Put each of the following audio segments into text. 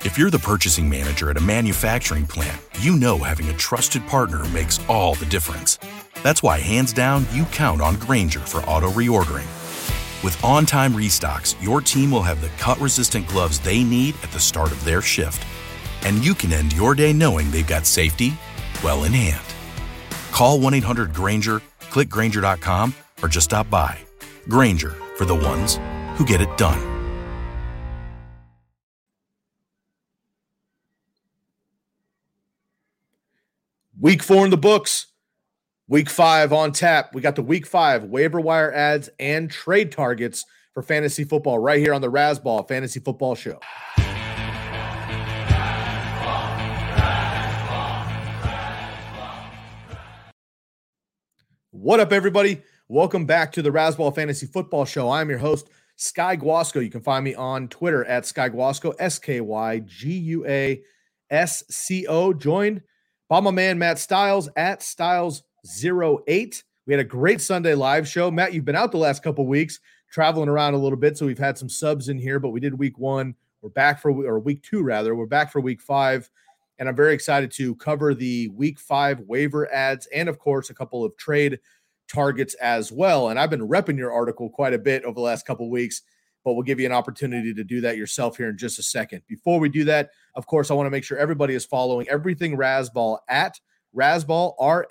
If you're the purchasing manager at a manufacturing plant, you know having a trusted partner makes all the difference. That's why, hands down, you count on Grainger for auto reordering. With on-time restocks, your team will have the cut-resistant gloves they need at the start of their shift. And you can end your day knowing they've got safety well in hand. Call 1-800-GRAINGER, click Grainger.com, or just stop by. Grainger, for the ones who get it done. Week 4 in the books. Week 5 on tap. We got the Week 5 waiver wire ads and trade targets for fantasy football right here on the Razzball Fantasy Football Show. What up, everybody? Welcome back to the Razzball Fantasy Football Show. I'm your host, Sky Guasco. You can find me on Twitter at Sky Guasco, SkyGuasco, joined by my man Matt Styles at Styles08. We had a great Sunday live show. Matt, you've been out the last couple weeks, traveling around a little bit, so we've had some subs in here, but we did week 1. We're back for, or week 2 rather. We're back for week 5, and I'm very excited to cover the week 5 waiver ads and, of course, a couple of trade targets as well. And I've been repping your article quite a bit over the last couple weeks, but we'll give you an opportunity to do that yourself here in just a second. Before we do that, of course, I want to make sure everybody is following everything Razzball at Razzball,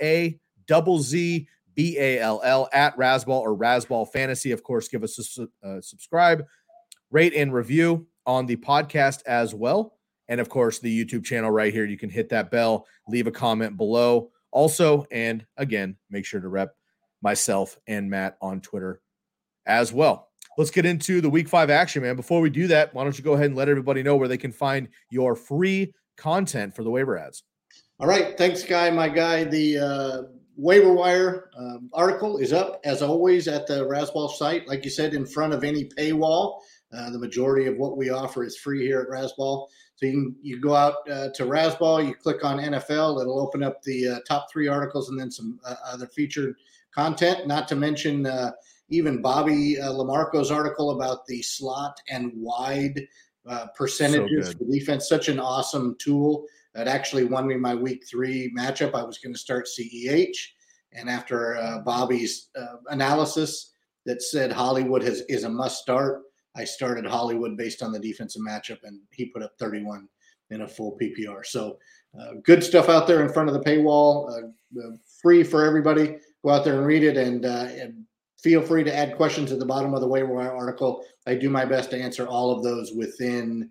RAZZBALL, at Razzball or Razzball Fantasy. Of course, give us a subscribe, rate, and review on the podcast as well. And of course, the YouTube channel right here. You can hit that bell, leave a comment below also. And again, make sure to rep myself and Matt on Twitter as well. Let's get into the week 5 action, man. Before we do that, why don't you go ahead and let everybody know where they can find your free content for the waiver ads? All right. Thanks, Guy. My guy, the waiver wire article is up, as always, at the Razzball site. Like you said, in front of any paywall. The majority of what we offer is free here at Razzball. So you go out to Razzball, you click on NFL. It'll open up the top 3 articles and then some other featured content, not to mention even Bobby Lamarco's article about the slot and wide percentages for defense. Such an awesome tool. That actually won me my week 3 matchup. I was going to start CEH. And after Bobby's analysis that said Hollywood is a must start, I started Hollywood based on the defensive matchup, and he put up 31 in a full PPR. So good stuff out there in front of the paywall, free for everybody. Go out there and read it, and feel free to add questions at the bottom of the waiver wire article. I do my best to answer all of those within,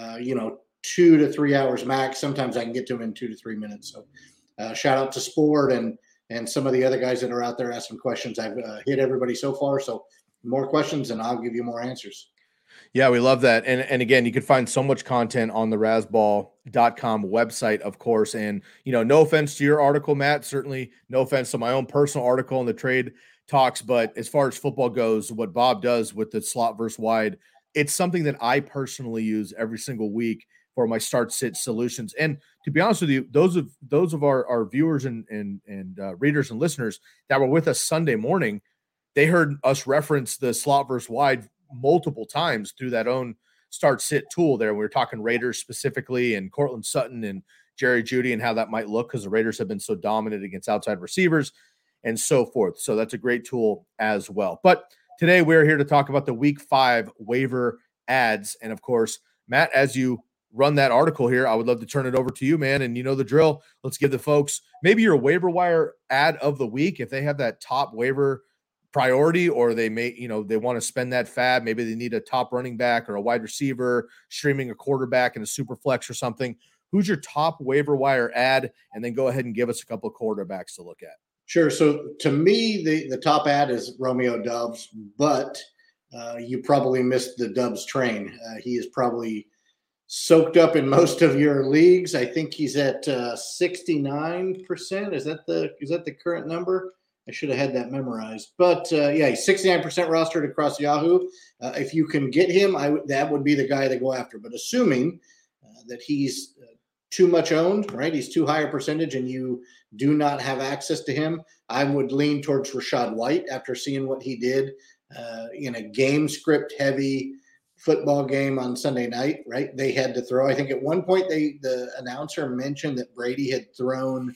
2 to 3 hours max. Sometimes I can get to them in 2 to 3 minutes. So shout out to Sport and some of the other guys that are out there asking questions. I've hit everybody so far. So more questions, and I'll give you more answers. Yeah, we love that. And again, you can find so much content on the Razzball.com website, of course. And, no offense to your article, Matt, certainly no offense to my own personal article in the trade talks. But as far as football goes, what Bob does with the slot versus wide, it's something that I personally use every single week for my start-sit solutions. And to be honest with you, those of our viewers and readers and listeners that were with us Sunday morning, they heard us reference the slot versus wide multiple times through that own start-sit tool there. We were talking Raiders specifically and Cortland Sutton and Jerry Jeudy and how that might look because the Raiders have been so dominant against outside receivers and so forth. So that's a great tool as well. But today we're here to talk about the week 5 waiver ads. And of course, Matt, as you run that article here, I would love to turn it over to you, man. And you know the drill. Let's give the folks maybe your waiver wire ad of the week. If they have that top waiver priority, or they may, they want to spend that fab. Maybe they need a top running back or a wide receiver, streaming a quarterback in a super flex or something. Who's your top waiver wire ad? And then go ahead and give us a couple of quarterbacks to look at. Sure. So to me, the top ad is Romeo Doubs, but you probably missed the Doubs train. He is probably soaked up in most of your leagues. I think he's at 69%. Is that the current number? I should have had that memorized. But, he's 69% rostered across Yahoo. If you can get him, that would be the guy to go after. But assuming that he's too much owned, right? He's too high a percentage and you do not have access to him, I would lean towards Rachaad White after seeing what he did in a game script heavy football game on Sunday night, right? They had to throw. I think at one point the announcer mentioned that Brady had thrown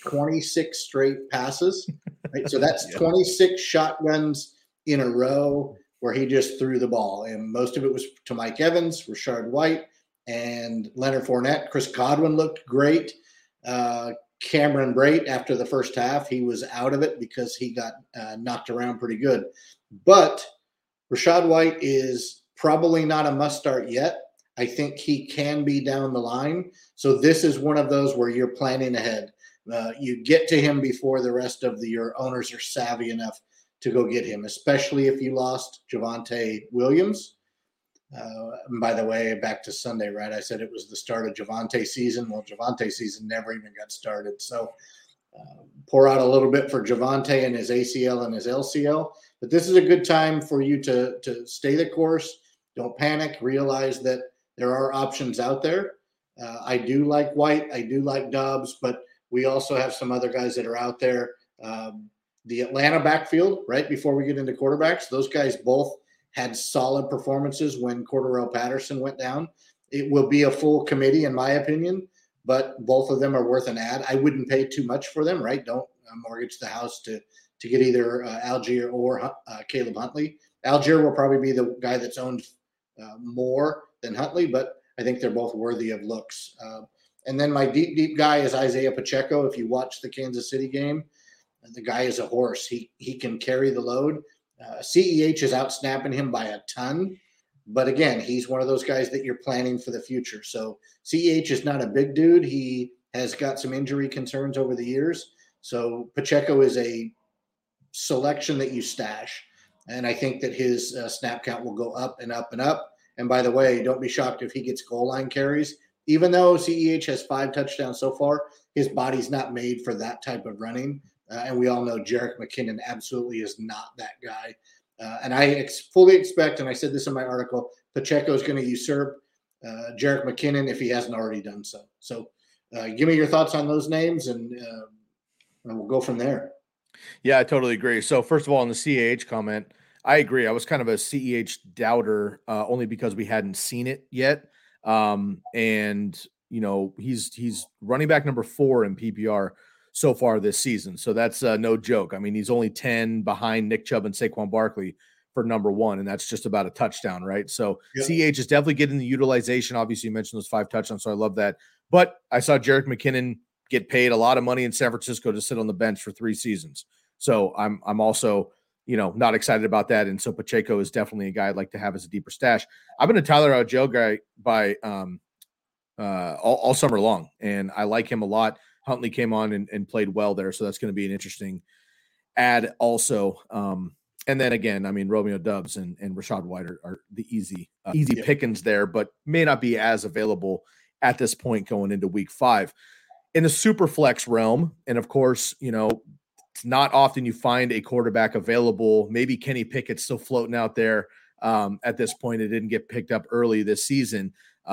26 straight passes, right? So that's 26 shotguns in a row where he just threw the ball. And most of it was to Mike Evans, Rachaad White, and Leonard Fournette. Chris Godwin looked great. Cameron Brate, after the first half, he was out of it because he got knocked around pretty good. But Rachaad White is probably not a must start yet. I think he can be down the line. So this is one of those where you're planning ahead. You get to him before the rest of your owners are savvy enough to go get him, especially if you lost Javonte Williams. And by the way, back to Sunday, right? I said it was the start of Javonte season. Well, Javonte season never even got started. So pour out a little bit for Javonte and his ACL and his LCL. But this is a good time for you to stay the course. Don't panic. Realize that there are options out there. I do like White. I do like Dobbs. But we also have some other guys that are out there. The Atlanta backfield, right before we get into quarterbacks, those guys both had solid performances when Cordarrelle Patterson went down. It will be a full committee, in my opinion, but both of them are worth an ad. I wouldn't pay too much for them, right? Don't mortgage the house to get either Algier or Caleb Huntley. Algier will probably be the guy that's owned more than Huntley, but I think they're both worthy of looks. And then my deep guy is Isaiah Pacheco. If you watch the Kansas City game, the guy is a horse. He can carry the load. CEH is out snapping him by a ton. But again, he's one of those guys that you're planning for the future. So CEH is not a big dude. He has got some injury concerns over the years. So Pacheco is a selection that you stash. And I think that his snap count will go up and up and up. And by the way, don't be shocked if he gets goal line carries. Even though CEH has 5 touchdowns so far, his body's not made for that type of running. And we all know Jerick McKinnon absolutely is not that guy. And I fully expect, and I said this in my article, Pacheco is going to usurp Jerick McKinnon if he hasn't already done so. So give me your thoughts on those names, and we'll go from there. Yeah, I totally agree. So first of all, on the CEH comment, I agree. I was kind of a CEH doubter only because we hadn't seen it yet. And, you know, he's running back number 4 in PPR so far this season. So that's no joke. I mean, he's only 10 behind Nick Chubb and Saquon Barkley for number 1, and that's just about a touchdown, right? So CEH is definitely getting the utilization. Obviously, you mentioned those 5 touchdowns, so I love that. But I saw Jerick McKinnon get paid a lot of money in San Francisco to sit on the bench for 3 seasons. So I'm also, you know, not excited about that. And so Pacheco is definitely a guy I'd like to have as a deeper stash. I've been a Tyler Algier guy by all summer long, and I like him a lot. Huntley came on and played well there, so that's going to be an interesting ad also. And then again, I mean, Romeo Doubs and Rachaad White are the easy pickings there, but may not be as available at this point going into week 5. In the super flex realm, and of course, you know, it's not often you find a quarterback available. Maybe Kenny Pickett's still floating out there at this point. It didn't get picked up early this season.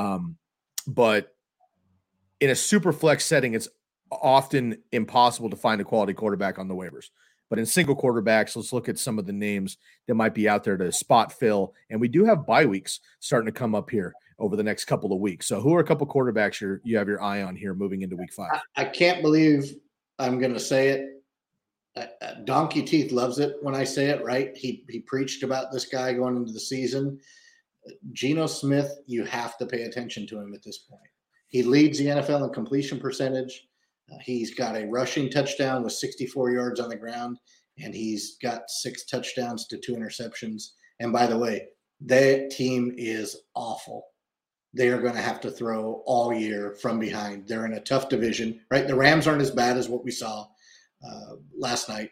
But in a super flex setting, it's often impossible to find a quality quarterback on the waivers. But in single quarterbacks, let's look at some of the names that might be out there to spot fill. And we do have bye weeks starting to come up here over the next couple of weeks. So who are a couple quarterbacks you have your eye on here moving into week 5? I can't believe I'm going to say it. Donkey Teeth loves it when I say it, right? He preached about this guy going into the season. Geno Smith, you have to pay attention to him at this point. He leads the NFL in completion percentage. He's got a rushing touchdown with 64 yards on the ground, and he's got 6 touchdowns to 2 interceptions. And by the way, that team is awful. They are going to have to throw all year from behind. They're in a tough division, right? The Rams aren't as bad as what we saw last night.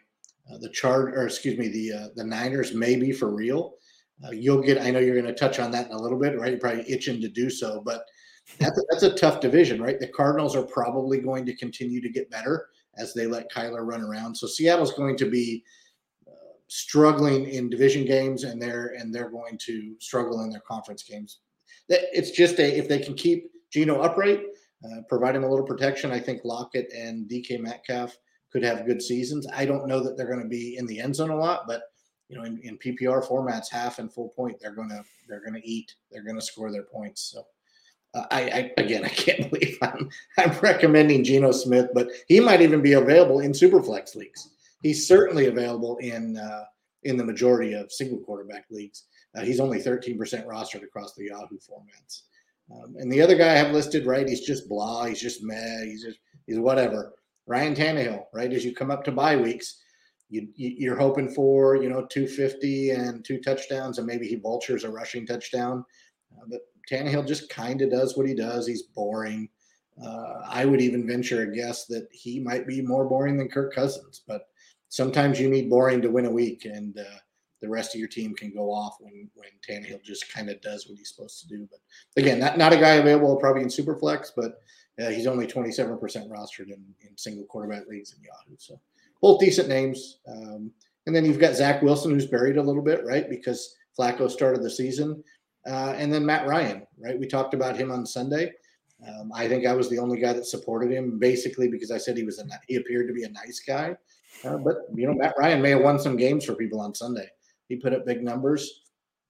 The Niners may be for real. I know you're going to touch on that in a little bit, right? You're probably itching to do so, but that's a tough division, right? The Cardinals are probably going to continue to get better as they let Kyler run around. So Seattle's going to be struggling in division games, and they're going to struggle in their conference games. It's just if they can keep Geno upright, provide him a little protection, I think Lockett and DK Metcalf could have good seasons. I don't know that they're going to be in the end zone a lot, but in PPR formats, half and full point, they're gonna eat. They're gonna score their points. So I can't believe I'm recommending Geno Smith, but he might even be available in Superflex leagues. He's certainly available in the majority of single quarterback leagues. He's only 13% rostered across the Yahoo formats. And the other guy I have listed, right, he's just blah, he's just meh, he's whatever. Ryan Tannehill, right, as you come up to bye weeks, you're hoping for, 250 and 2 touchdowns, and maybe he vultures a rushing touchdown. But Tannehill just kind of does what he does. He's boring. I would even venture a guess that he might be more boring than Kirk Cousins. But sometimes you need boring to win a week, and the rest of your team can go off when Tannehill just kind of does what he's supposed to do. But again, not a guy available probably in Superflex, but he's only 27% rostered in single quarterback leagues in Yahoo. So both decent names. And then you've got Zach Wilson, who's buried a little bit, right, because Flacco started the season. And then Matt Ryan, right? We talked about him on Sunday. I think I was the only guy that supported him, basically because I said he appeared to be a nice guy. But Matt Ryan may have won some games for people on Sunday. He put up big numbers.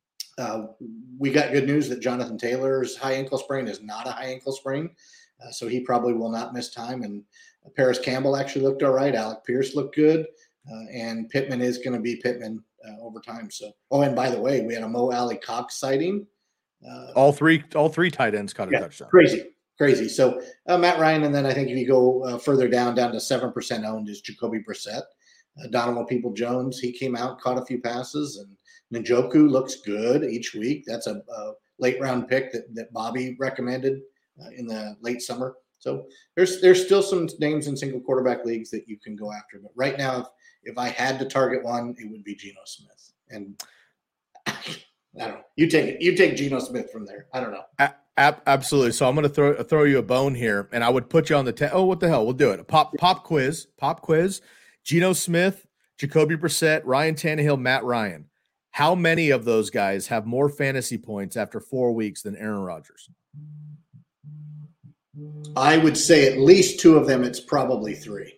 We got good news that Jonathan Taylor's high ankle sprain is not a high ankle sprain, so he probably will not miss time. And Paris Campbell actually looked all right. Alec Pierce looked good, and Pittman is going to be Pittman over time. So, and by the way, we had a Mo Alley Cox sighting. All three tight ends caught a touchdown. Crazy. So Matt Ryan, and then I think if you go further down to 7% owned is Jacoby Brissett. Donovan Peoples-Jones, he came out, caught a few passes, and Njoku looks good each week. That's a late round pick that Bobby recommended in the late summer. So there's still some names in single quarterback leagues that you can go after. But right now, if I had to target one, it would be Geno Smith. And I don't know. You take it. You take Geno Smith from there. I don't know. Absolutely. So I'm going to throw you a bone here, and I would put you on the what the hell? We'll do it. Pop quiz. Geno Smith, Jacoby Brissett, Ryan Tannehill, Matt Ryan. How many of those guys have more fantasy points after 4 weeks than Aaron Rodgers? I would say at least 2 of them. It's probably 3.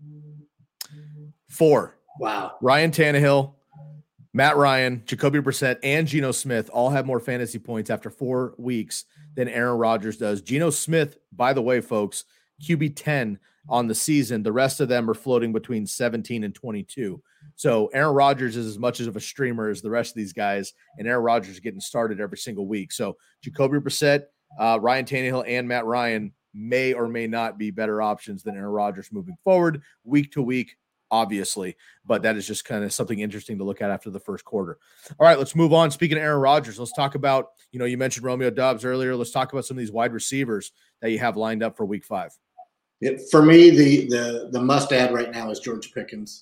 4. Wow. Ryan Tannehill, Matt Ryan, Jacoby Brissett, and Geno Smith all have more fantasy points after 4 weeks than Aaron Rodgers does. Geno Smith, by the way, folks, QB 10 on the season. The rest of them are floating between 17 and 22. So Aaron Rodgers is as much of a streamer as the rest of these guys, and Aaron Rodgers is getting started every single week. So Jacoby Brissett, Ryan Tannehill, and Matt Ryan may or may not be better options than Aaron Rodgers moving forward week to week, obviously. But that is just kind of something interesting to look at after the first quarter. All right, let's move on. Speaking of Aaron Rodgers, let's talk about, you mentioned Romeo Doubs earlier. Let's talk about some of these wide receivers that you have lined up for week 5. For me, the must add right now is George Pickens.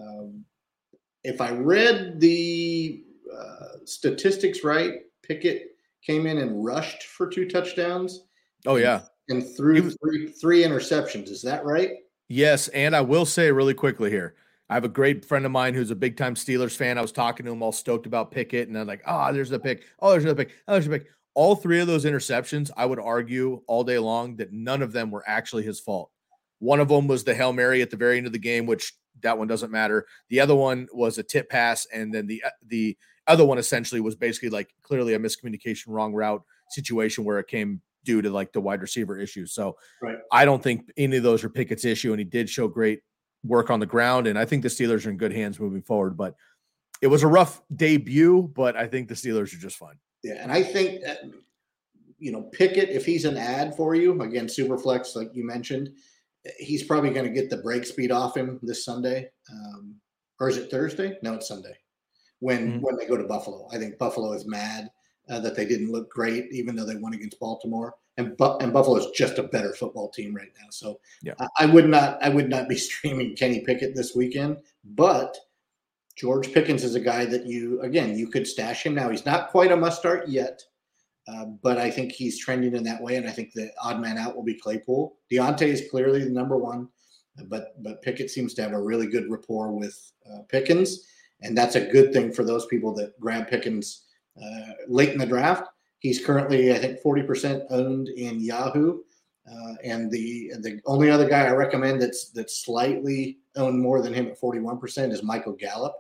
If I read the statistics right, Pickett came in and rushed for 2 touchdowns. Oh yeah, and threw three interceptions. Is that right? Yes, and I will say really quickly here, I have a great friend of mine who's a big-time Steelers fan. I was talking to him all stoked about Pickett, and I'm like, there's the pick. Oh, there's another pick. Oh, there's a pick. All 3 of those interceptions, I would argue all day long that none of them were actually his fault. One of them was the Hail Mary at the very end of the game, which that one doesn't matter. The other one was a tip pass, and then the other one essentially was basically like clearly a miscommunication, wrong route situation where it came due to like the wide receiver issues. So right. I don't think any of those are Pickett's issue, and he did show great work on the ground, and I think the Steelers are in good hands moving forward. But it was a rough debut, but I think the Steelers are just fine. Yeah, and I think that, Pickett, if he's an ad for you, again, Superflex, like you mentioned, he's probably going to get the break speed off him this Sunday. Or is it Thursday? No, it's Sunday when they go to Buffalo. I think Buffalo is mad that they didn't look great, even though they won against Baltimore. And Buffalo is just a better football team right now. So yeah. I would not be streaming Kenny Pickett this weekend, but George Pickens is a guy that you could stash him now. He's not quite a must start yet, but I think he's trending in that way. And I think the odd man out will be Claypool. Deontay is clearly the number one, but Pickett seems to have a really good rapport with Pickens. And that's a good thing for those people that grab Pickens late in the draft. He's currently, I think, 40% owned in Yahoo. And the only other guy I recommend that's slightly owned more than him at 41% is Michael Gallup.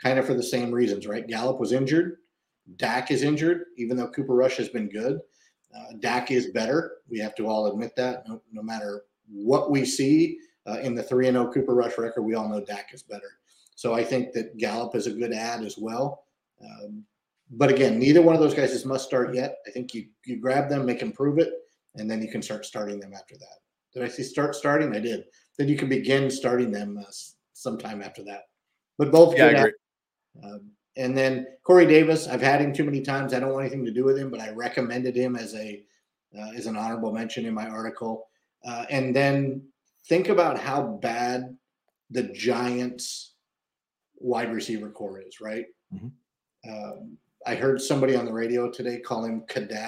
kind of for the same reasons, right? Gallup was injured. Dak is injured, even though Cooper Rush has been good. Dak is better. We have to all admit that. No matter what we see in the 3-0 Cooper Rush record, we all know Dak is better. So I think that Gallup is a good add as well. But again, neither one of those guys is must start yet. I think you grab them, make them prove it, and then you can start starting them after that. Did I say start starting? I did. Then you can begin starting them sometime after that. But both I agree. And then Corey Davis, I've had him too many times. I don't want anything to do with him, but I recommended him as an honorable mention in my article. And then think about how bad the Giants wide receiver core is, right? Mm-hmm. I heard somebody on the radio today call him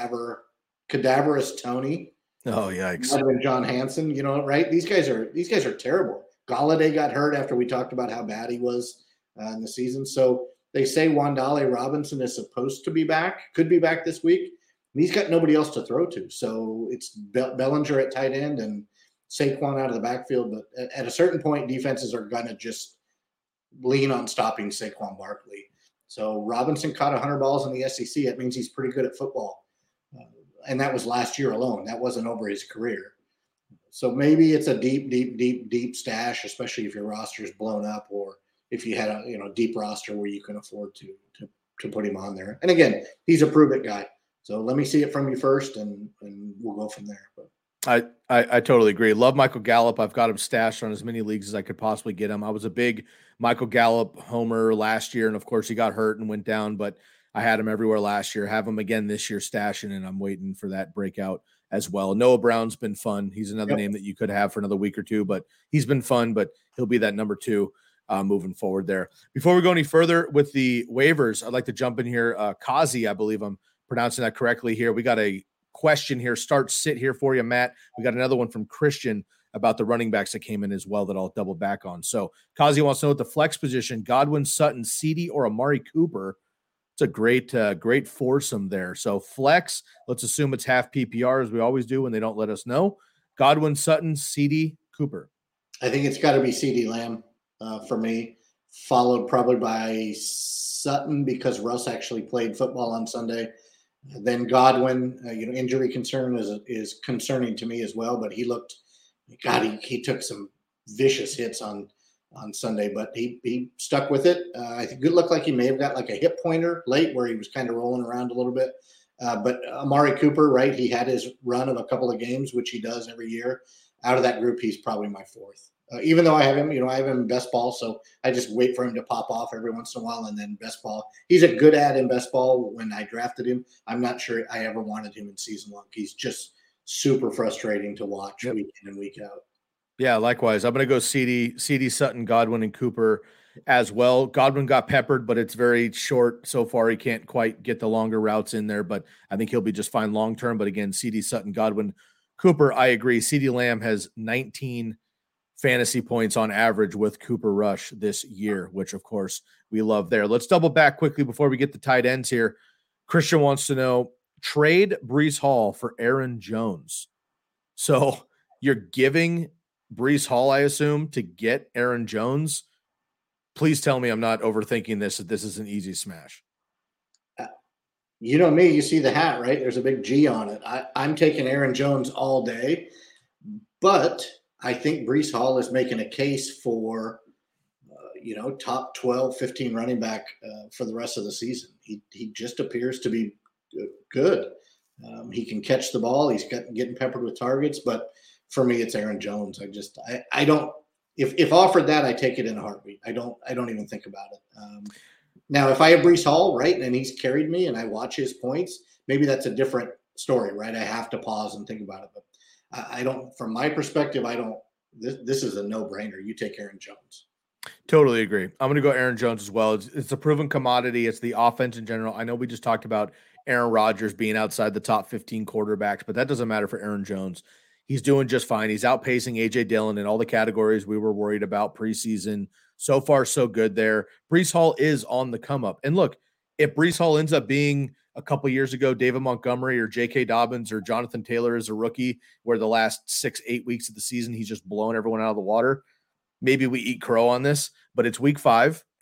cadaverous Tony. Oh, yikes. Other than John Hanson, right? These guys are terrible. Galladay got hurt after we talked about how bad he was in the season. So they say Wandale Robinson is supposed to be back, could be back this week. And he's got nobody else to throw to. So it's Bellinger at tight end and Saquon out of the backfield. But at a certain point, defenses are going to just lean on stopping Saquon Barkley. So Robinson caught 100 balls in the SEC. That means he's pretty good at football. And that was last year alone. That wasn't over his career. So maybe it's a deep stash, especially if your roster is blown up or if you had a deep roster where you can afford to put him on there. And again, he's a prove it guy. So let me see it from you first, and we'll go from there. But I totally agree. Love Michael Gallup. I've got him stashed on as many leagues as I could possibly get him. I was a big Michael Gallup homer last year, and of course he got hurt and went down, but I had him everywhere last year. Have him again this year stashing, and I'm waiting for that breakout as well. Noah Brown's been fun. He's another name that you could have for another week or two, but he's been fun, but he'll be that number 2 moving forward there. Before we go any further with the waivers, I'd like to jump in here. Kazi, I believe I'm pronouncing that correctly here. We got a question here, sit here for you, Matt. We got another one from Christian about the running backs that came in as well that I'll double back on. So Kazi wants to know at the flex position, Godwin, Sutton, CD, or Amari Cooper. It's a great foursome there. So flex, let's assume it's half PPR as we always do when they don't let us know. Godwin, Sutton, CD, Cooper. I think it's got to be CD Lamb for me, followed probably by Sutton because Russ actually played football on Sunday. Then Godwin, injury concern is concerning to me as well, but he took some vicious hits on Sunday, but he stuck with it. I think it looked like he may have got like a hip pointer late where he was kind of rolling around a little bit. But Amari Cooper, right, he had his run of a couple of games, which he does every year. Out of that group, he's probably my 4th. Even though I have him in best ball, so I just wait for him to pop off every once in a while, and then best ball. He's a good ad in best ball. When I drafted him, I'm not sure I ever wanted him in season long. He's just super frustrating to watch week in and week out. Yeah, likewise. I'm going to go CD, Sutton, Godwin, and Cooper as well. Godwin got peppered, but it's very short so far. He can't quite get the longer routes in there, but I think he'll be just fine long term. But again, CD, Sutton, Godwin, Cooper, I agree. CD Lamb has 19 fantasy points on average with Cooper Rush this year, which of course we love there. Let's double back quickly before we get the tight ends here. Christian wants to know, trade Breece Hall for Aaron Jones. So you're giving Breece Hall, I assume, to get Aaron Jones. Please tell me I'm not overthinking this, that this is an easy smash. You know me, you see the hat, right? There's a big G on it. I'm taking Aaron Jones all day, but I think Breece Hall is making a case for, top 12, 15 running back for the rest of the season. He just appears to be good. He can catch the ball. He's getting peppered with targets, but for me, it's Aaron Jones. I don't. If offered that, I take it in a heartbeat. I don't even think about it. Now, if I have Breece Hall, right, and he's carried me, and I watch his points, maybe that's a different story, right? I have to pause and think about it. But I don't. From my perspective, I don't. This is a no-brainer. You take Aaron Jones. Totally agree. I'm going to go Aaron Jones as well. It's a proven commodity. It's the offense in general. I know we just talked about Aaron Rodgers being outside the top 15 quarterbacks, but that doesn't matter for Aaron Jones. He's doing just fine. He's outpacing A.J. Dillon in all the categories we were worried about preseason. So far, so good there. Breece Hall is on the come up. And look, if Breece Hall ends up being a couple years ago, David Montgomery or J.K. Dobbins or Jonathan Taylor as a rookie, where the last 6-8 weeks of the season, he's just blowing everyone out of the water, maybe we eat crow on this, but it's week 5.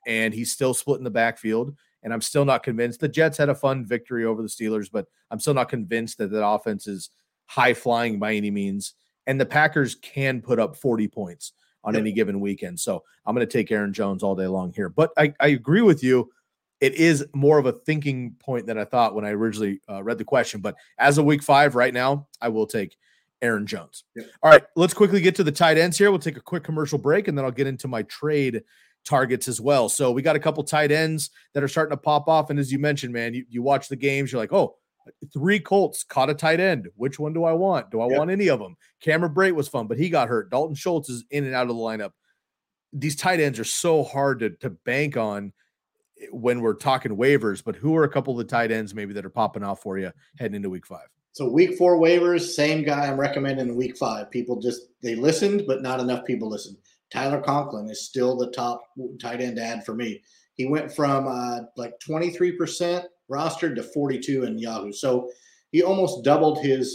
and he's still splitting the backfield. And I'm still not convinced. The Jets had a fun victory over the Steelers, but I'm still not convinced that that offense is high flying by any means. And the Packers can put up 40 points on any given weekend. So I'm going to take Aaron Jones all day long here. But I agree with you. It is more of a thinking point than I thought when I originally read the question. But as of week 5 right now, I will take Aaron Jones. Yep. All right, let's quickly get to the tight ends here. We'll take a quick commercial break, and then I'll get into my trade targets as well. So we got a couple tight ends that are starting to pop off. And as you mentioned, man, you watch the games, you're like, oh, 3 Colts caught a tight end. Which one do I want? Do I want any of them? Cameron Brate was fun, but he got hurt. Dalton Schultz is in and out of the lineup. These tight ends are so hard to bank on when we're talking waivers, but who are a couple of the tight ends maybe that are popping off for you heading into week 5? So week 4 waivers, same guy I'm recommending in week 5. People they listened, but not enough people listened. Tyler Conklin is still the top tight end ad for me. He went from like 23% rostered to 42 in Yahoo. So he almost doubled his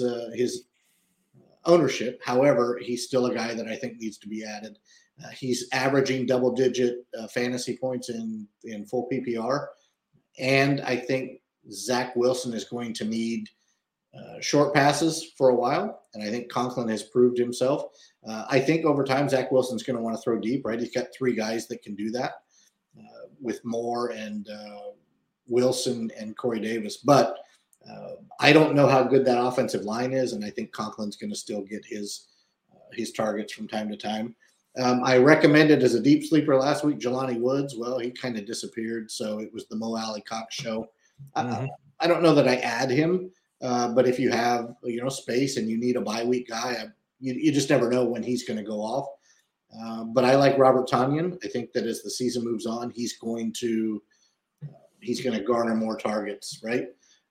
ownership. However, he's still a guy that I think needs to be added. He's averaging double-digit fantasy points in full PPR. And I think Zach Wilson is going to need short passes for a while. And I think Conklin has proved himself. I think over time, Zach Wilson's going to want to throw deep, right? He's got 3 guys that can do that with Moore and Wilson and Corey Davis. But I don't know how good that offensive line is. And I think Conklin's going to still get his targets from time to time. I recommended as a deep sleeper last week, Jelani Woods. Well, he kind of disappeared. So it was the Mo Alley Cox show. I don't know that I add him, but if you have, space and you need a bye week guy, you just never know when he's going to go off. But I like Robert Tonyan. I think that as the season moves on, he's going to garner more targets, right?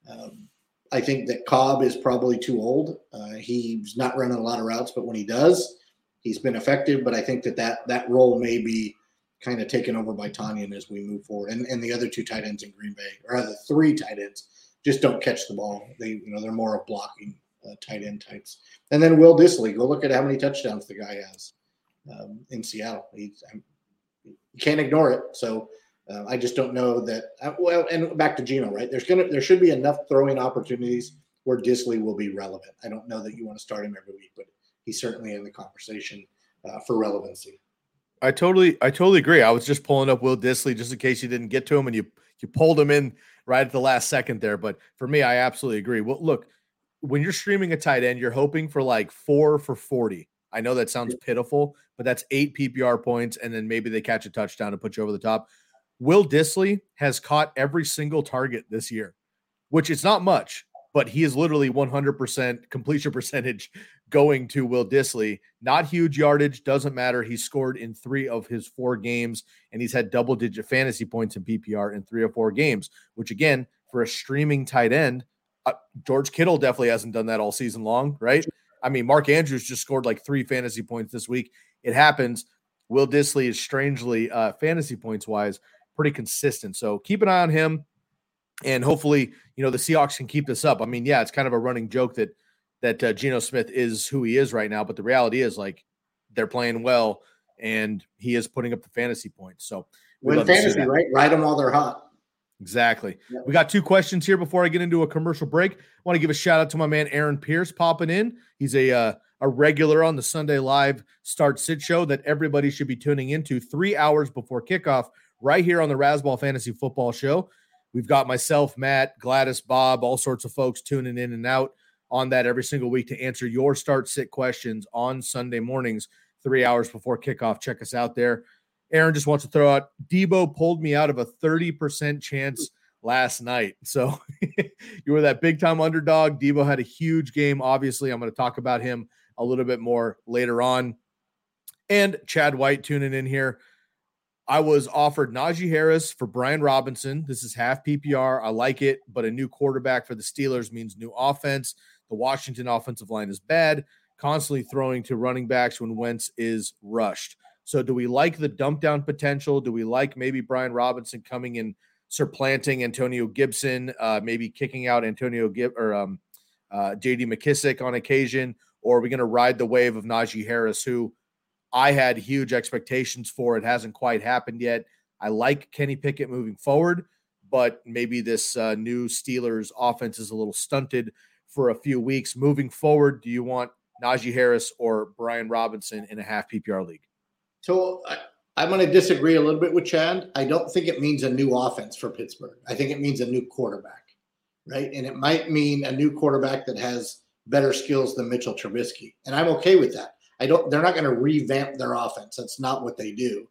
I think that Cobb is probably too old. He's not running a lot of routes, but when he does, he's been effective. But I think that role may be kind of taken over by Tonyan as we move forward. And the other 2 tight ends in Green Bay, or rather 3 tight ends, just don't catch the ball. They're more of blocking tight end types. And then Will Dissly, go look at how many touchdowns the guy has in Seattle. You can't ignore it. So I just don't know that. And back to Geno, right? There should be enough throwing opportunities where Dissly will be relevant. I don't know that you want to start him every week, but he's certainly in the conversation for relevancy. I totally agree. I was just pulling up Will Dissly just in case you didn't get to him and you pulled him in right at the last second there. But for me, I absolutely agree. Well, look, when you're streaming a tight end, you're hoping for like 4 for 40. I know that sounds pitiful, but that's 8 PPR points, and then maybe they catch a touchdown to put you over the top. Will Dissly has caught every single target this year, which is not much, but he is literally 100% completion percentage going to Will Dissly. Not huge yardage, doesn't matter. He scored in 3 of his 4 games, and he's had double-digit fantasy points in PPR in 3 or 4 games, which, again, for a streaming tight end, George Kittle definitely hasn't done that all season long, right? I mean, Mark Andrews just scored like 3 fantasy points this week. It happens. Will Dissly is strangely, fantasy points-wise, pretty consistent. So keep an eye on him, and hopefully, the Seahawks can keep this up. I mean, yeah, it's kind of a running joke that Geno Smith is who he is right now, but the reality is, like, they're playing well, and he is putting up the fantasy points. So win fantasy, right? Ride them while they're hot. Exactly. Yep. We got 2 questions here before I get into a commercial break. I want to give a shout out to my man Aaron Pierce popping in. He's a regular on the Sunday Live Start Sit show that everybody should be tuning into 3 hours before kickoff right here on the Razzball Fantasy Football Show. We've got myself, Matt, Gladys, Bob, all sorts of folks tuning in and out on that every single week to answer your Start Sit questions on Sunday mornings, 3 hours before kickoff. Check us out there. Aaron just wants to throw out, Debo pulled me out of a 30% chance last night. So you were that big-time underdog. Debo had a huge game. Obviously, I'm going to talk about him a little bit more later on. And Chad White tuning in here. I was offered Najee Harris for Brian Robinson. This is half PPR. I like it, but a new quarterback for the Steelers means new offense. The Washington offensive line is bad, constantly throwing to running backs when Wentz is rushed. So do we like the dump down potential? Do we like maybe Brian Robinson coming in, supplanting Antonio Gibson, maybe kicking out J.D. McKissick on occasion? Or are we going to ride the wave of Najee Harris, who I had huge expectations for? It hasn't quite happened yet. I like Kenny Pickett moving forward, but maybe this new Steelers offense is a little stunted for a few weeks. Moving forward, do you want Najee Harris or Brian Robinson in a half PPR league? So I'm going to disagree a little bit with Chad. I don't think it means a new offense for Pittsburgh. I think it means a new quarterback, right? And it might mean a new quarterback that has better skills than Mitchell Trubisky. And I'm okay with that. They're not going to revamp their offense. That's not what they do.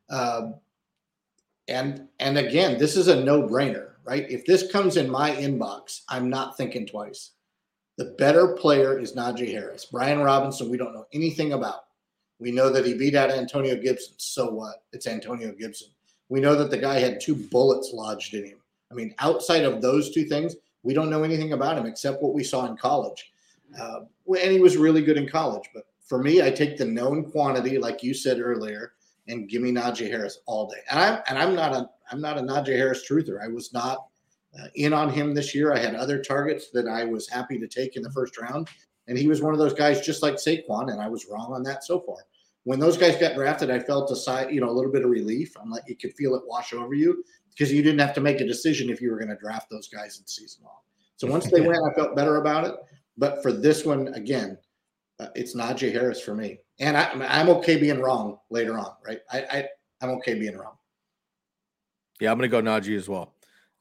And again, this is a no-brainer, right? If this comes in my inbox, I'm not thinking twice. The better player is Najee Harris. Brian Robinson, we don't know anything about. We know that he beat out Antonio Gibson. So what? It's Antonio Gibson. We know that the guy had 2 bullets lodged in him. I mean, outside of those 2 things, we don't know anything about him except what we saw in college. And he was really good in college. But for me, I take the known quantity, like you said earlier, and give me Najee Harris all day. And I'm not a Najee Harris truther. I was not in on him this year. I had other targets that I was happy to take in the first round. And he was one of those guys just like Saquon, and I was wrong on that so far. When those guys got drafted, I felt a little bit of relief. I'm like, you could feel it wash over you because you didn't have to make a decision if you were going to draft those guys in season long. So once they went, I felt better about it. But for this one, again, it's Najee Harris for me. And I'm okay being wrong later on, right? I'm okay being wrong. Yeah, I'm going to go Najee as well.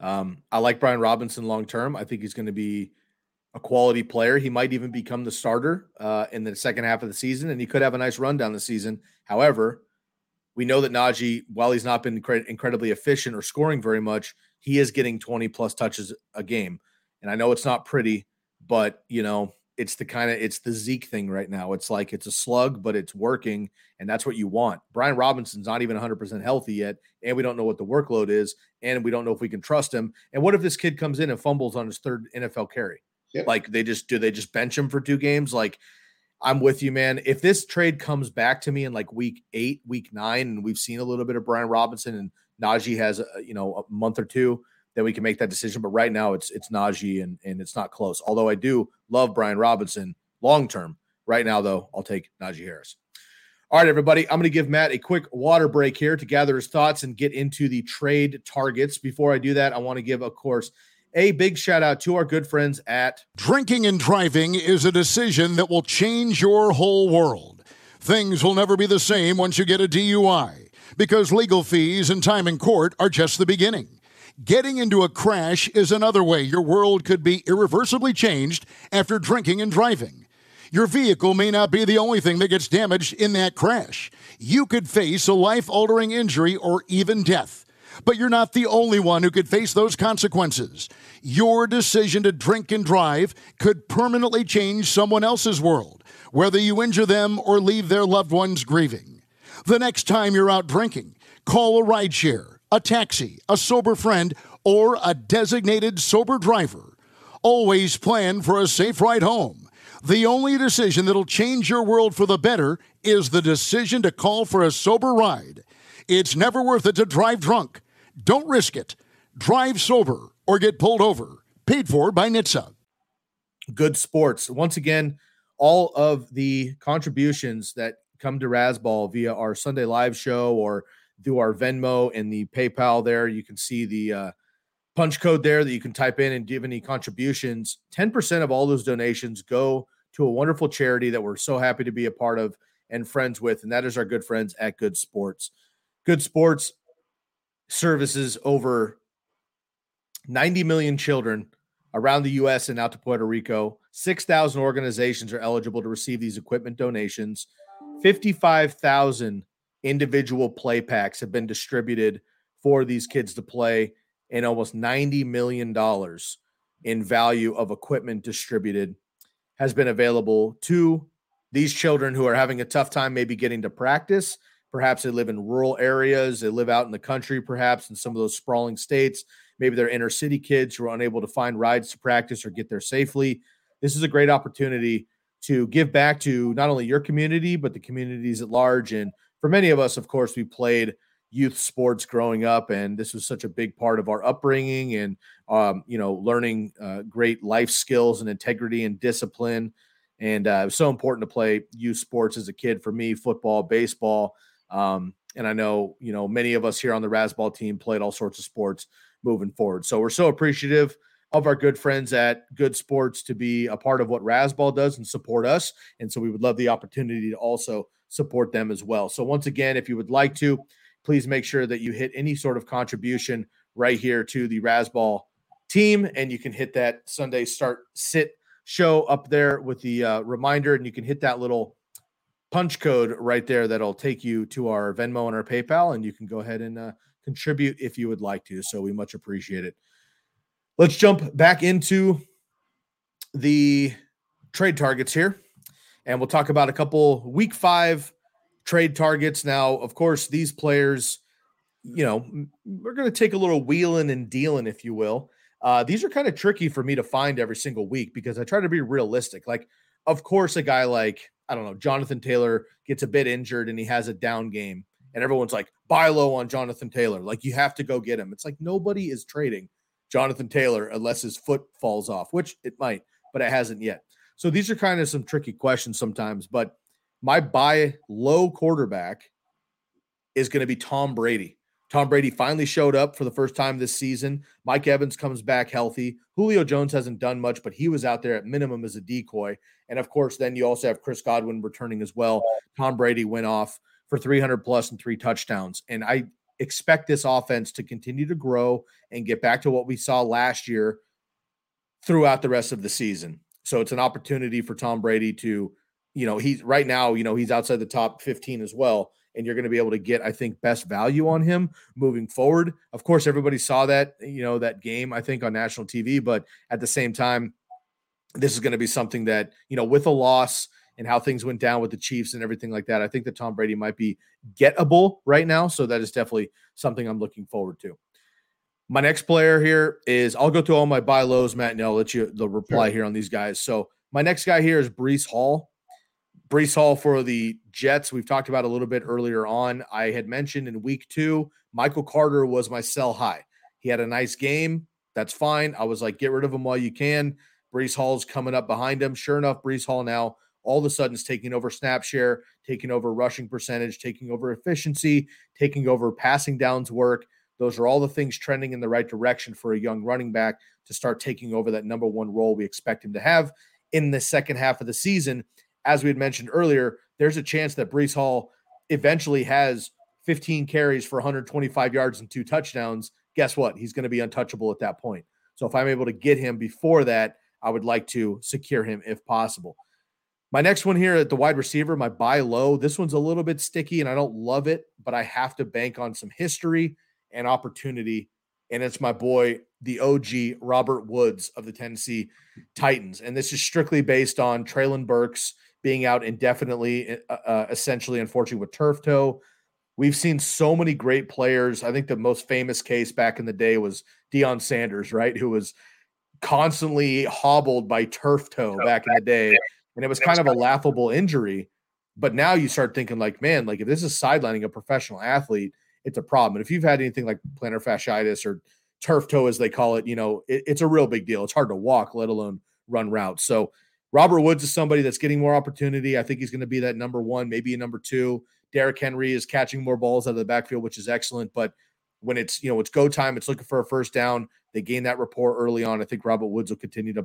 I like Brian Robinson long-term. I think he's going to be a quality player. He might even become the starter in the second half of the season, and he could have a nice run down the season. However, we know that Najee, while he's not been incredibly efficient or scoring very much, he is getting 20-plus touches a game. And I know it's not pretty, but, it's the Zeke thing right now. It's like it's a slug, but it's working, and that's what you want. Brian Robinson's not even 100% healthy yet, and we don't know what the workload is, and we don't know if we can trust him. And what if this kid comes in and fumbles on his 3rd NFL carry? Yep. Like they just bench him for 2 games? Like, I'm with you, man. If this trade comes back to me in like week 8, week 9, and we've seen a little bit of Brian Robinson and Najee has a month or 2, then we can make that decision. But right now it's Najee and it's not close. Although I do love Brian Robinson long-term. Right now, though, I'll take Najee Harris. All right, everybody, I'm going to give Matt a quick water break here to gather his thoughts and get into the trade targets. Before I do that, I want to give, of course, a big shout out to our good friends at Drinking and driving is a decision that will change your whole world. Things will never be the same once you get a DUI because legal fees and time in court are just the beginning. Getting into a crash is another way your world could be irreversibly changed after drinking and driving. Your vehicle may not be the only thing that gets damaged in that crash. You could face a life-altering injury or even death. But you're not the only one who could face those consequences. Your decision to drink and drive could permanently change someone else's world, whether you injure them or leave their loved ones grieving. The next time you're out drinking, call a rideshare, a taxi, a sober friend, or a designated sober driver. Always plan for a safe ride home. The only decision that'll change your world for the better is the decision to call for a sober ride. It's never worth it to drive drunk. Don't risk it. Drive sober or get pulled over. Paid for by NHTSA. Good Sports. Once again, all of the contributions that come to Razzball via our Sunday live show or through our Venmo and the PayPal there, you can see the punch code there that you can type in and give any contributions. 10% of all those donations go to a wonderful charity that we're so happy to be a part of and friends with, and that is our good friends at Good Sports. Good Sports services over 90 million children around the U.S. and out to Puerto Rico. 6,000 organizations are eligible to receive these equipment donations. 55,000 individual play packs have been distributed for these kids to play, and almost $90 million in value of equipment distributed has been available to these children who are having a tough time maybe getting to practice. Perhaps they live in rural areas. They live out in the country, perhaps in some of those sprawling states. Maybe they're inner city kids who are unable to find rides to practice or get there safely. This is a great opportunity to give back to not only your community, but the communities at large. And for many of us, of course, we played youth sports growing up, and this was such a big part of our upbringing and, learning great life skills and integrity and discipline. And it was so important to play youth sports as a kid. For me, football, baseball, And I know, many of us here on the Razzball team played all sorts of sports moving forward. So we're so appreciative of our good friends at Good Sports to be a part of what Razzball does and support us. And so we would love the opportunity to also support them as well. So once again, if you would like to, please make sure that you hit any sort of contribution right here to the Razzball team. And you can hit that Sunday Start Sit show up there with the reminder, and you can hit that little punch code right there that'll take you to our Venmo and our PayPal, and you can go ahead and contribute if you would like to. So we much appreciate it. Let's jump back into the trade targets here, and we'll talk about a couple week 5 trade targets. Now, of course, these players, we're going to take a little wheeling and dealing, if you will. These are kind of tricky for me to find every single week because I try to be realistic. Like, of course, a guy like, I don't know, Jonathan Taylor gets a bit injured and he has a down game, and everyone's like, buy low on Jonathan Taylor. Like, you have to go get him. It's like nobody is trading Jonathan Taylor unless his foot falls off, which it might, but it hasn't yet. So these are kind of some tricky questions sometimes, but my buy low quarterback is going to be Tom Brady. Tom Brady finally showed up for the first time this season. Mike Evans comes back healthy. Julio Jones hasn't done much, but he was out there at minimum as a decoy. And of course, then you also have Chris Godwin returning as well. Tom Brady went off for 300 plus and 3 touchdowns. And I expect this offense to continue to grow and get back to what we saw last year throughout the rest of the season. So it's an opportunity for Tom Brady to, he's right now, he's outside the top 15 as well. And you're going to be able to get, I think, best value on him moving forward. Of course, everybody saw that, that game, I think, on national TV. But at the same time, this is going to be something that, with a loss and how things went down with the Chiefs and everything like that, I think that Tom Brady might be gettable right now. So that is definitely something I'm looking forward to. My next player here is, I'll go through all my buy lows, Matt, and I'll let you the reply here on these guys. So my next guy here is Breece Hall. Breece Hall for the Jets, we've talked about a little bit earlier on. I had mentioned in week 2, Michael Carter was my sell high. He had a nice game. That's fine. I was like, get rid of him while you can. Breece Hall's coming up behind him. Sure enough, Breece Hall now all of a sudden is taking over snap share, taking over rushing percentage, taking over efficiency, taking over passing downs work. Those are all the things trending in the right direction for a young running back to start taking over that number 1 role we expect him to have in the second half of the season. As we had mentioned earlier, there's a chance that Breece Hall eventually has 15 carries for 125 yards and 2 touchdowns. Guess what? He's going to be untouchable at that point. So if I'm able to get him before that, I would like to secure him if possible. My next one here at the wide receiver, my buy low. This one's a little bit sticky and I don't love it, but I have to bank on some history and opportunity. And it's my boy, the OG Robert Woods of the Tennessee Titans. And this is strictly based on Treylon Burks being out indefinitely, essentially, unfortunately, with turf toe. We've seen so many great players. I think the most famous case back in the day was Deion Sanders, right? Who was constantly hobbled by turf toe back in the day. And it was kind of a laughable injury. But now you start thinking like, man, like if this is sidelining a professional athlete, it's a problem. And if you've had anything like plantar fasciitis or turf toe, as they call it, it's a real big deal. It's hard to walk, let alone run routes. So Robert Woods is somebody that's getting more opportunity. I think he's going to be that number 1, maybe a number 2. Derrick Henry is catching more balls out of the backfield, which is excellent. But when it's, it's go time, it's looking for a first down. They gain that rapport early on. I think Robert Woods will continue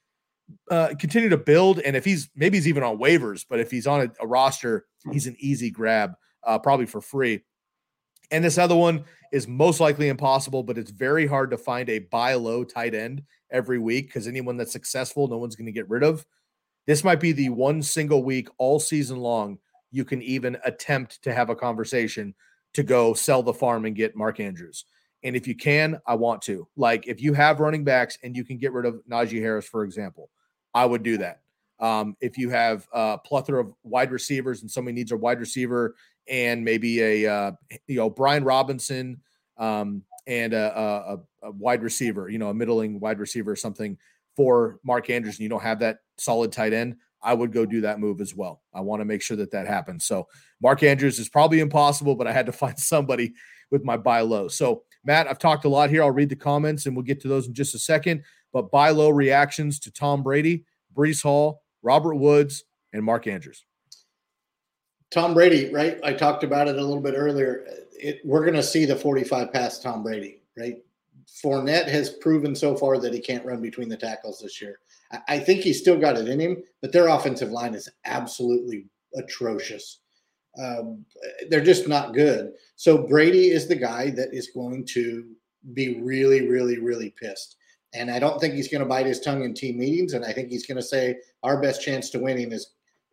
to build. And if he's even on waivers, but if he's on a roster, he's an easy grab, probably for free. And this other one is most likely impossible, but it's very hard to find a buy low tight end every week because anyone that's successful, no one's going to get rid of. This might be the one single week all season long you can even attempt to have a conversation to go sell the farm and get Mark Andrews. And if you can, I want to. Like if you have running backs and you can get rid of Najee Harris, for example, I would do that. If you have a plethora of wide receivers and somebody needs a wide receiver and maybe a Brian Robinson and a wide receiver, a middling wide receiver or something for Mark Andrews, and you don't have that solid tight end, I would go do that move as well. I want to make sure that happens. So Mark Andrews is probably impossible, but I had to find somebody with my buy low. So Matt, I've talked a lot here. I'll read the comments and we'll get to those in just a second. But buy low reactions to Tom Brady, Breece Hall, Robert Woods, and Mark Andrews. Tom Brady, right? I talked about it a little bit earlier. We're going to see the 45 pass Tom Brady, right? Fournette has proven so far that he can't run between the tackles this year. I think he's still got it in him, but their offensive line is absolutely atrocious. They're just not good. So Brady is the guy that is going to be really, really, really pissed. And I don't think he's going to bite his tongue in team meetings. And I think he's going to say our best chance to winning is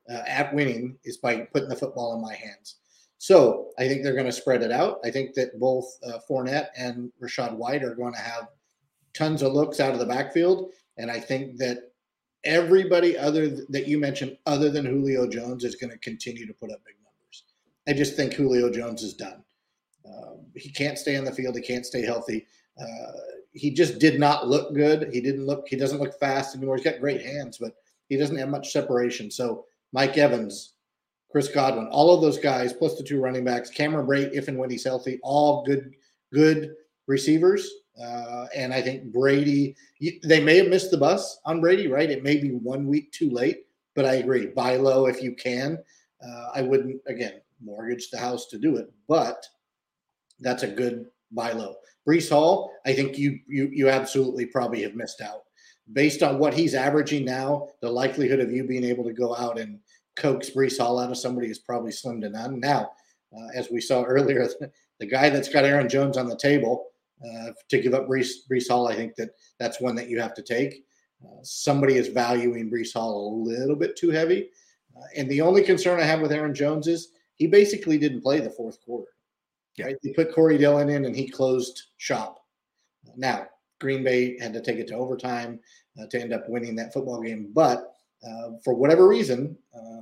by putting the football in my hands. So I think they're going to spread it out. I think that both Fournette and Rachaad White are going to have tons of looks out of the backfield. And I think that everybody that you mentioned, other than Julio Jones, is going to continue to put up big numbers. I just think Julio Jones is done. He can't stay on the field. He can't stay healthy. He just did not look good. He doesn't look fast anymore. He's got great hands, but he doesn't have much separation. So Mike Evans, Chris Godwin, all of those guys, plus the 2 running backs, Cameron Brate, if and when he's healthy, all good receivers. And I think Brady, they may have missed the bus on Brady, right? It may be 1 week too late, but I agree. Buy low if you can. I wouldn't, again, mortgage the house to do it, but that's a good buy low. Breece Hall, I think you absolutely probably have missed out. Based on what he's averaging now, the likelihood of you being able to go out and coax Breece Hall out of somebody is probably slim to none. Now, as we saw earlier, the guy that's got Aaron Jones on the table to give up Breece Hall, I think that's one that you have to take. Somebody is valuing Breece Hall a little bit too heavy. And the only concern I have with Aaron Jones is he basically didn't play the fourth quarter. Yeah. Right? They put Corey Dillon in and he closed shop. Now, Green Bay had to take it to overtime to end up winning that football game. But for whatever reason,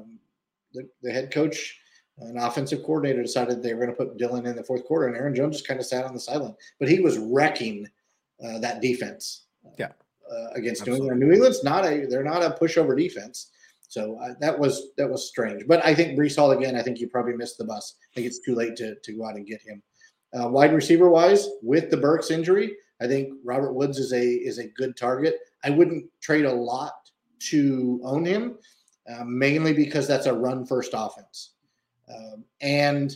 the head coach and offensive coordinator decided they were going to put Dillon in the fourth quarter, and Aaron Jones just kind of sat on the sideline. But he was wrecking that defense against New England. New England's they're not a pushover defense. So that was strange. But I think Breece Hall, again, I think you probably missed the bus. I think it's too late to go out and get him. Wide receiver wise, with the Burks injury, I think Robert Woods is a good target. I wouldn't trade a lot to own him, mainly because that's a run-first offense. And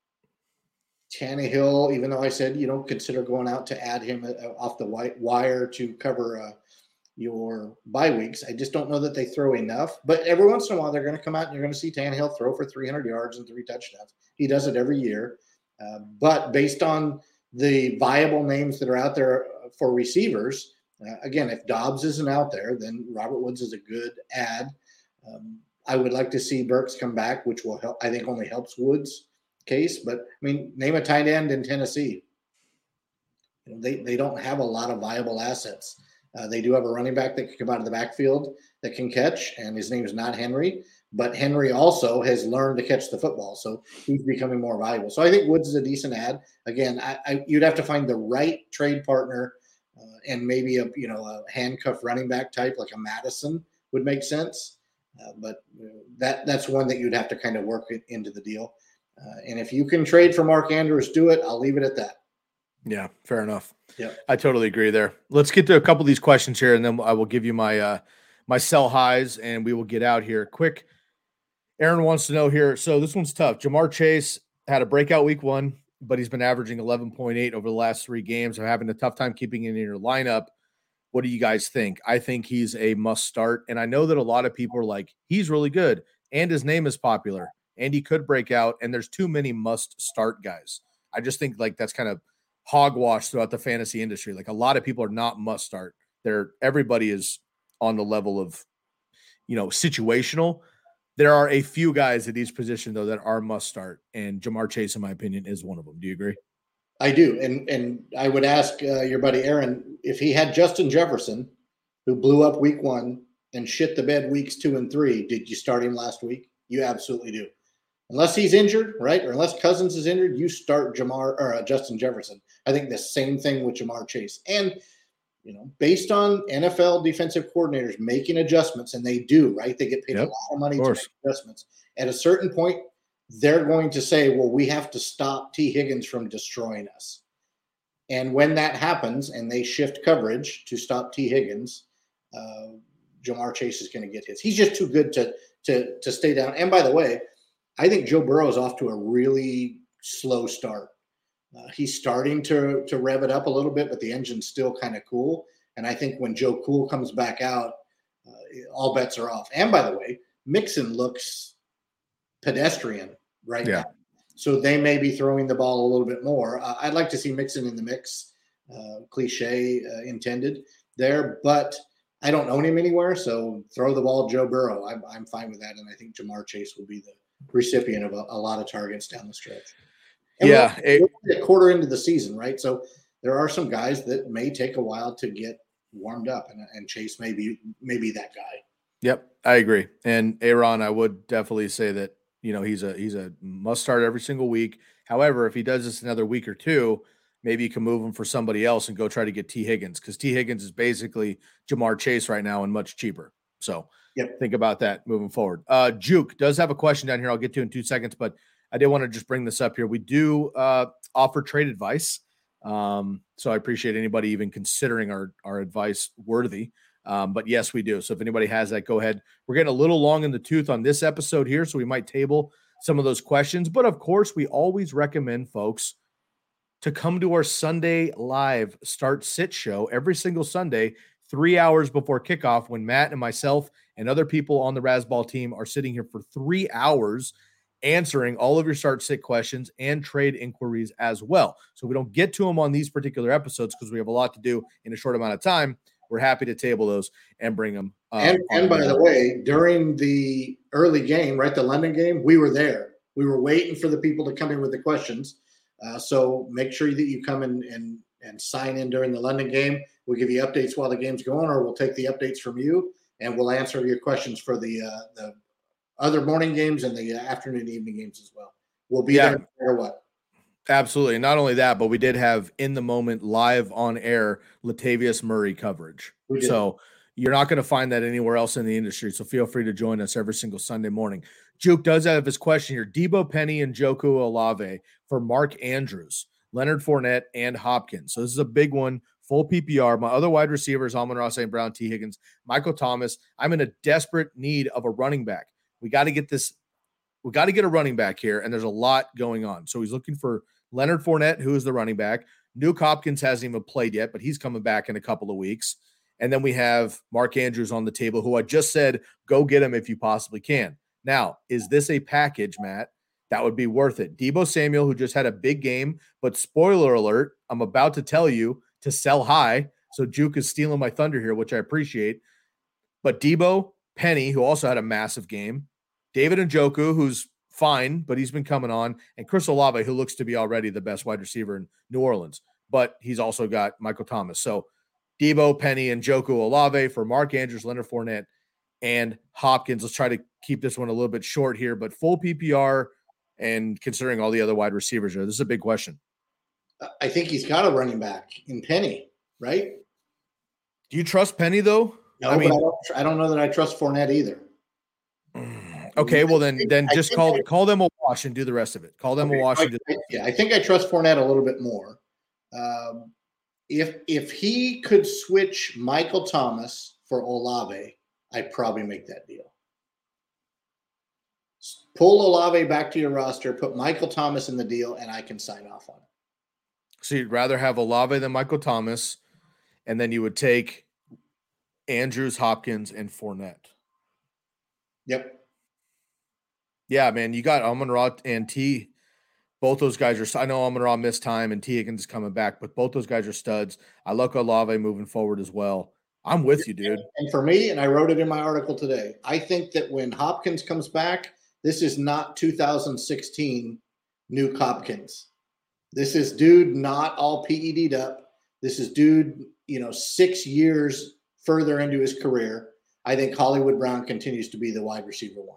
Tannehill, even though I said, consider going out to add him off the wire to cover your bye weeks, I just don't know that they throw enough. But every once in a while, they're going to come out and you're going to see Tannehill throw for 300 yards and 3 touchdowns. He does it every year. But based on the viable names that are out there for receivers, again, if Dobbs isn't out there, then Robert Woods is a good add. I would like to see Burks come back, which will help. I think only helps Woods' case. But I mean, name a tight end in Tennessee. They don't have a lot of viable assets. They do have a running back that can come out of the backfield that can catch, and his name is not Henry. But Henry also has learned to catch the football, so he's becoming more valuable. So I think Woods is a decent add. Again, you'd have to find the right trade partner, and maybe a handcuff running back type like a Madison would make sense. But that's one that you'd have to kind of work into the deal. And if you can trade for Mark Andrews, do it. I'll leave it at that. Yeah, fair enough. Yeah, I totally agree there. Let's get to a couple of these questions here, and then I will give you my my sell highs, and we will get out here quick. Aaron wants to know here. So this one's tough. Jamar Chase had a breakout week 1, but he's been averaging 11.8 over the last 3 games. I'm having a tough time keeping him in your lineup. What do you guys think? I think he's a must start. And I know that a lot of people are like, he's really good and his name is popular and he could break out. And there's too many must start guys. I just think like that's kind of hogwash throughout the fantasy industry. Like a lot of people are not must start. Everybody is on the level of, situational. There are a few guys at each position though that are must start. And Jamar Chase, in my opinion, is one of them. Do you agree? I do. And I would ask your buddy Aaron, if he had Justin Jefferson, who blew up week 1 and shit the bed weeks 2 and 3, did you start him last week? You absolutely do. Unless he's injured, right? Or unless Cousins is injured, you start Justin Jefferson. I think the same thing with Jamar Chase. And, based on NFL defensive coordinators making adjustments, and they do, right? They get paid a lot of money to make adjustments. At a certain point, they're going to say, well, we have to stop T. Higgins from destroying us. And when that happens and they shift coverage to stop T. Higgins, Jamar Chase is going to get hits. He's just too good to stay down. And by the way, I think Joe Burrow is off to a really slow start. He's starting to rev it up a little bit, but the engine's still kind of cool. And I think when Joe Cool comes back out, all bets are off. And by the way, Mixon looks pedestrian right now. So they may be throwing the ball a little bit more. I'd like to see Mixon in the mix, cliche intended there, but I don't own him anywhere. So throw the ball Joe Burrow. I'm fine with that. And I think Jamar Chase will be the recipient of a lot of targets down the stretch. And we're a quarter into the season, right? So there are some guys that may take a while to get warmed up, and Chase may be that guy. Yep, I agree. And Aaron, I would definitely say that, he's a must start every single week. However, if he does this another week or two, maybe you can move him for somebody else and go try to get T. Higgins, because T. Higgins is basically Jamar Chase right now and much cheaper. So think about that moving forward. Juke does have a question down here. I'll get to in 2 seconds, but I did want to just bring this up here. We do offer trade advice. So I appreciate anybody even considering our advice worthy. But yes, we do. So if anybody has that, go ahead. We're getting a little long in the tooth on this episode here, so we might table some of those questions. But of course, we always recommend folks to come to our Sunday live start sit show every single Sunday, 3 hours before kickoff, when Matt and myself and other people on the Razzball team are sitting here for 3 hours answering all of your start sit questions and trade inquiries as well. So we don't get to them on these particular episodes because we have a lot to do in a short amount of time. We're happy to table those and bring them. And by the way, during the early game, right, the London game, we were there. We were waiting for the people to come in with the questions. So make sure that you come in and sign in during the London game. We'll give you updates while the game's going, or we'll take the updates from you, and we'll answer your questions for the other morning games and the afternoon evening games as well. We'll be there no matter what. Absolutely. Not only that, but we did have in the moment live on air Latavius Murray coverage. So you're not going to find that anywhere else in the industry. So feel free to join us every single Sunday morning. Juke does have his question here. Debo Penny and Njoku Olave for Mark Andrews, Leonard Fournette, and Hopkins. So this is a big one. Full PPR. My other wide receivers, Amon-Ra St. Brown, T. Higgins, Michael Thomas. I'm in a desperate need of a running back. We got to get this. We got to get a running back here, and there's a lot going on. So he's looking for Leonard Fournette, who is the running back. Nuke Hopkins hasn't even played yet, but he's coming back in a couple of weeks. And then we have Mark Andrews on the table, who I just said, go get him if you possibly can. Now, is this a package, Matt? That would be worth it. Deebo Samuel, who just had a big game, but spoiler alert, I'm about to tell you to sell high. So Juke is stealing my thunder here, which I appreciate. But Deebo, Penny, who also had a massive game, David Njoku, who's fine, but he's been coming on, and Chris Olave, who looks to be already the best wide receiver in New Orleans, but he's also got Michael Thomas. So Deebo, Penny, and Njoku Olave for Mark Andrews, Leonard Fournette, and Hopkins. Let's try to keep this one a little bit short here, but full PPR and considering all the other wide receivers here, this is a big question. I think he's got a running back in Penny, right? Do you trust Penny, though? No, I don't know that I trust Fournette either. Okay, well then just call them a wash and do the rest of it. Call them a wash. I think I trust Fournette a little bit more. If he could switch Michael Thomas for Olave, I'd probably make that deal. Pull Olave back to your roster, put Michael Thomas in the deal, and I can sign off on it. So you'd rather have Olave than Michael Thomas, and then you would take Andrews, Hopkins, and Fournette. Yep. Yeah, man, you got Amon-Ra and T. Both those guys are – I know Amon-Ra missed time and T. Higgins is coming back, but both those guys are studs. I like Olave moving forward as well. I'm with you, dude. And for me, and I wrote it in my article today, I think that when Hopkins comes back, this is not 2016 Nuke Hopkins. This is dude not all PED'd up. This is dude, 6 years further into his career. I think Hollywood Brown continues to be the wide receiver one.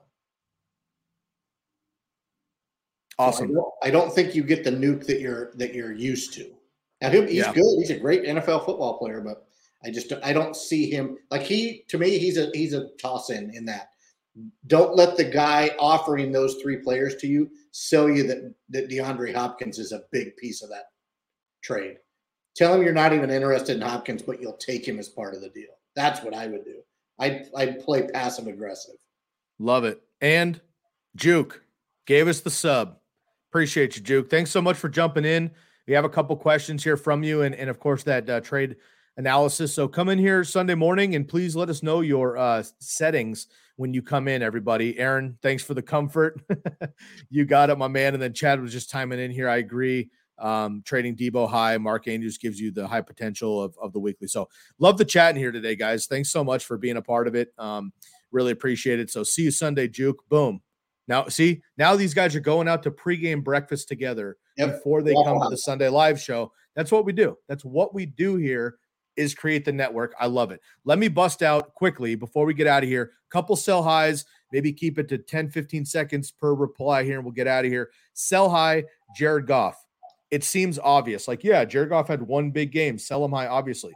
Awesome. So I don't think you get the Nuke that you're used to. Now he's good. He's a great NFL football player, but I don't see him to me. He's a toss in that. Don't let the guy offering those three players to you sell you that DeAndre Hopkins is a big piece of that trade. Tell him you're not even interested in Hopkins, but you'll take him as part of the deal. That's what I would do. I'd play passive aggressive. Love it. And Juke, Gave us the sub. Appreciate you, Juke. Thanks so much for jumping in. We have a couple questions here from you and of course, that trade analysis. So come in here Sunday morning and please let us know your settings when you come in, everybody. Aaron, thanks for the comfort. You got it, my man. And then Chad was just timing in here. I agree. Trading Debo high. Mark Andrews gives you the high potential of the weekly. So love the chat in here today, guys. Thanks so much for being a part of it. Really appreciate it. So see you Sunday, Juke. Boom. Now these guys are going out to pregame breakfast together before they come to the Sunday live show. That's what we do. That's what we do here is create the network. I love it. Let me bust out quickly before we get out of here. Couple sell highs, maybe keep it to 10, 15 seconds per reply here and we'll get out of here. Sell high, Jared Goff. It seems obvious. Like, yeah, Jared Goff had one big game. Sell him high, obviously.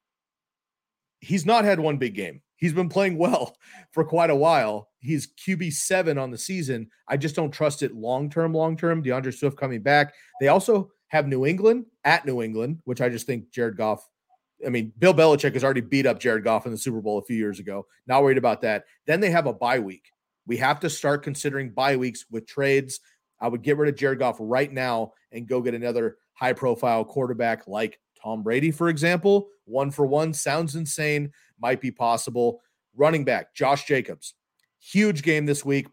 He's not had one big game. He's been playing well for quite a while. He's QB7 on the season. I just don't trust it long-term. DeAndre Swift coming back. They also have New England at New England, which I just think Jared Goff, I mean, Bill Belichick has already beat up Jared Goff in the Super Bowl a few years ago. Not worried about that. Then they have a bye week. We have to start considering bye weeks with trades. I would get rid of Jared Goff right now and go get another high-profile quarterback like Tom Brady, for example. 1-for-1 sounds insane. Might be possible. Running back, Josh Jacobs. Huge game this week.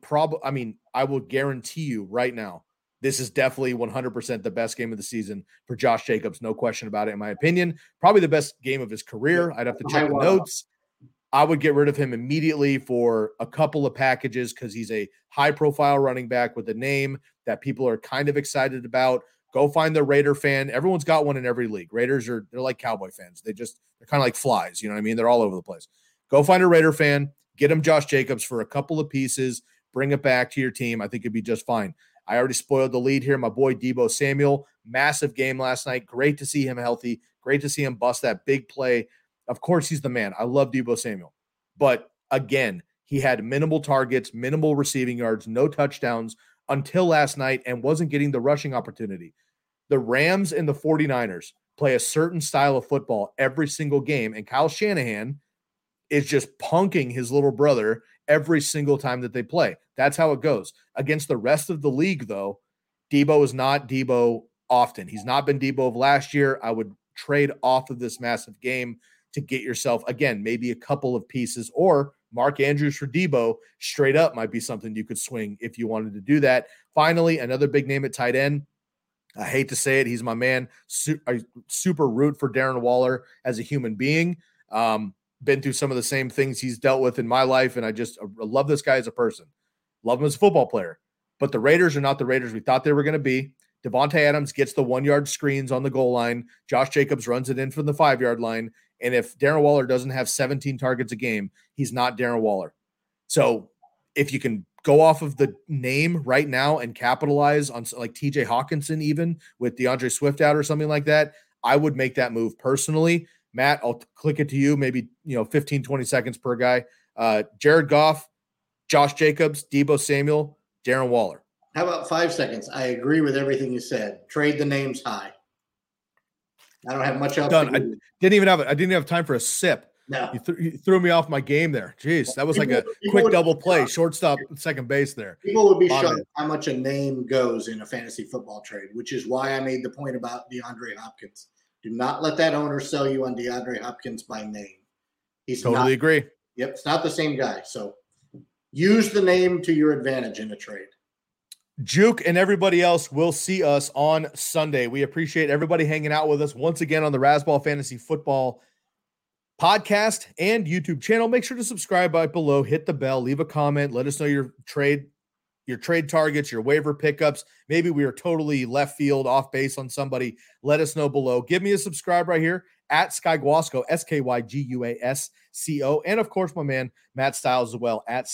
I will guarantee you right now, this is definitely 100% the best game of the season for Josh Jacobs. No question about it, in my opinion. Probably the best game of his career. I'd have to check the notes. I would get rid of him immediately for a couple of packages because he's a high-profile running back with a name that people are kind of excited about. Go find the Raider fan. Everyone's got one in every league. Raiders they're like Cowboy fans. They're kind of like flies. You know what I mean? They're all over the place. Go find a Raider fan. Get him Josh Jacobs for a couple of pieces. Bring it back to your team. I think it'd be just fine. I already spoiled the lead here. My boy Debo Samuel, massive game last night. Great to see him healthy. Great to see him bust that big play. Of course, he's the man. I love Debo Samuel. But again, he had minimal targets, minimal receiving yards, no touchdowns until last night and wasn't getting the rushing opportunity. The Rams and the 49ers play a certain style of football every single game, and Kyle Shanahan is just punking his little brother every single time that they play. That's how it goes. Against the rest of the league, though, Debo is not Debo often. He's not been Debo of last year. I would trade off of this massive game to get yourself, again, maybe a couple of pieces, or Mark Andrews for Debo straight up might be something you could swing if you wanted to do that. Finally, another big name at tight end. I hate to say it. He's my man. I super root for Darren Waller as a human being. Been through some of the same things he's dealt with in my life, and I love this guy as a person. Love him as a football player. But the Raiders are not the Raiders we thought they were going to be. Devontae Adams gets the 1-yard screens on the goal line. Josh Jacobs runs it in from the 5-yard line. And if Darren Waller doesn't have 17 targets a game, he's not Darren Waller. So if you can go off of the name right now and capitalize on like TJ Hawkinson, even with DeAndre Swift out or something like that, I would make that move personally. Matt, I'll click it to you, maybe 15, 20 seconds per guy. Jared Goff, Josh Jacobs, Debo Samuel, Darren Waller. How about 5 seconds? I agree with everything you said. Trade the names high. I don't have much else. Done. I didn't even have time for a sip. No. You threw me off my game there. Jeez, that was like a quick double play, shortstop, second base there. People would be shocked how much a name goes in a fantasy football trade, which is why I made the point about DeAndre Hopkins. Do not let that owner sell you on DeAndre Hopkins by name. He's totally agree. Yep, it's not the same guy. So use the name to your advantage in a trade. Juke and everybody else will see us on Sunday. We appreciate everybody hanging out with us once again on the Razzball Fantasy Football podcast and YouTube channel. Make sure to subscribe right below, hit the bell, leave a comment, let us know your trade targets, your waiver pickups. Maybe we are totally left field, off base on somebody. Let us know below. Give me a subscribe right here at Sky Guasco, SKYGUASCO. And of course, my man, Matt Styles as well at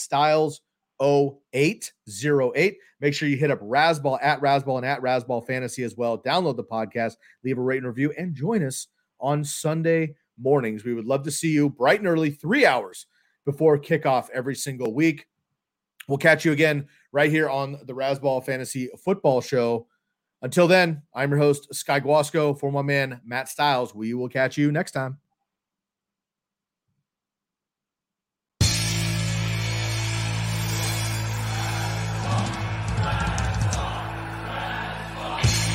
Styles0808. Make sure you hit up Razzball at Razzball and at Razzball Fantasy as well. Download the podcast, leave a rate and review, and join us on Sunday mornings. We would love to see you bright and early, 3 hours before kickoff every single week. We'll catch you again right here on the Razzball Fantasy Football Show. Until then, I'm your host, Sky Guasco. For my man, Matt Styles, we will catch you next time.